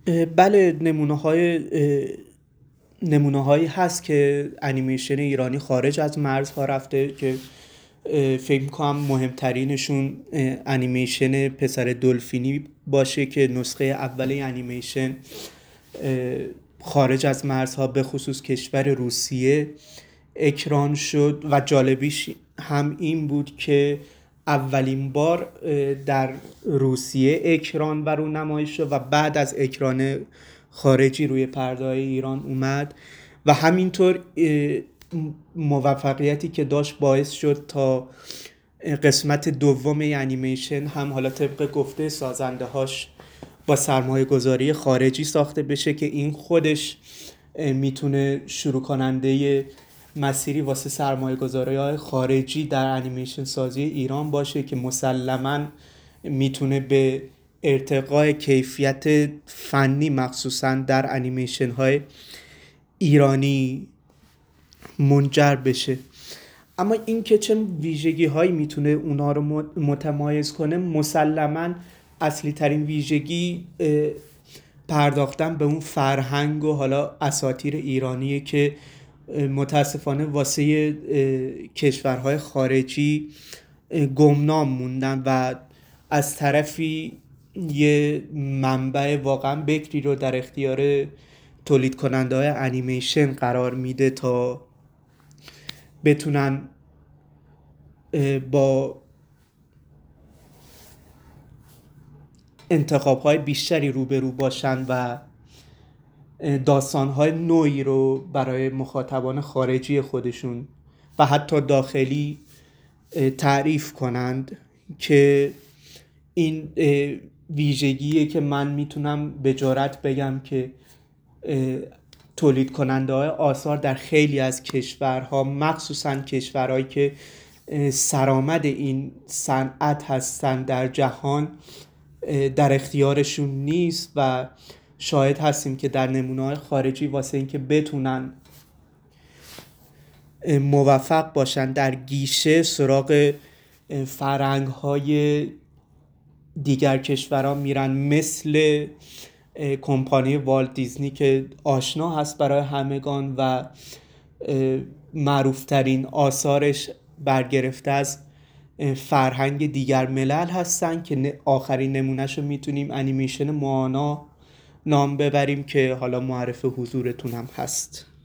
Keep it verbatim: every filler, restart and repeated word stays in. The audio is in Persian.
بله، نمونه های نمونه هایی هست که انیمیشن ایرانی خارج از مرزها رفته که فکر میکنم مهمترینشون انیمیشن پسر دلفینی باشه که نسخه اول انیمیشن خارج از مرزها به خصوص کشور روسیه اکران شد و جالبیش هم این بود که اولین بار در روسیه اکران و رونمایی شد و بعد از اکران خارجی روی پرده‌های ایران اومد و همینطور موفقیتی که داشت باعث شد تا قسمت دوم انیمیشن هم حالا طبق گفته سازنده هاش با سرمایه گذاری خارجی ساخته بشه که این خودش میتونه شروع کننده مسیری واسه سرمایه گذاری های خارجی در انیمیشن سازی ایران باشه که مسلماً میتونه به ارتقای کیفیت فنی مخصوصاً در انیمیشن های ایرانی منجر بشه. اما این که چه ویژگی هایی میتونه اونا رو متمایز کنه، مسلماً اصلی ترین ویژگی پرداختن به اون فرهنگ و حالا اساطیر ایرانیه که متاسفانه واسه کشورهای خارجی گمنام موندن و از طرفی یه منبع واقعا بکری رو در اختیار تولید کننده های انیمیشن قرار میده تا بتونن با انتخاب‌های بیشتری روبرو باشن و داستان‌های نوعی رو برای مخاطبان خارجی خودشون و حتی داخلی تعریف کنند که این ویژگیه که من میتونم به جرئت بگم که تولید کننده های آثار در خیلی از کشورها، مخصوصاً کشورهایی که سرآمد این صنعت هستن در جهان، در اختیارشون نیست و شاهد هستیم که در نمونه‌های خارجی واسه اینکه بتونن موفق باشن در گیشه سراغ فرهنگ‌های دیگر کشورها میرن، مثل کمپانی والت دیزنی که آشنا هست برای همگان و معروفترین آثارش برگرفته از فرهنگ دیگر ملل هستن که آخرین نمونهشو میتونیم انیمیشن موانا نام ببریم که حالا معرف حضورتون هم هست.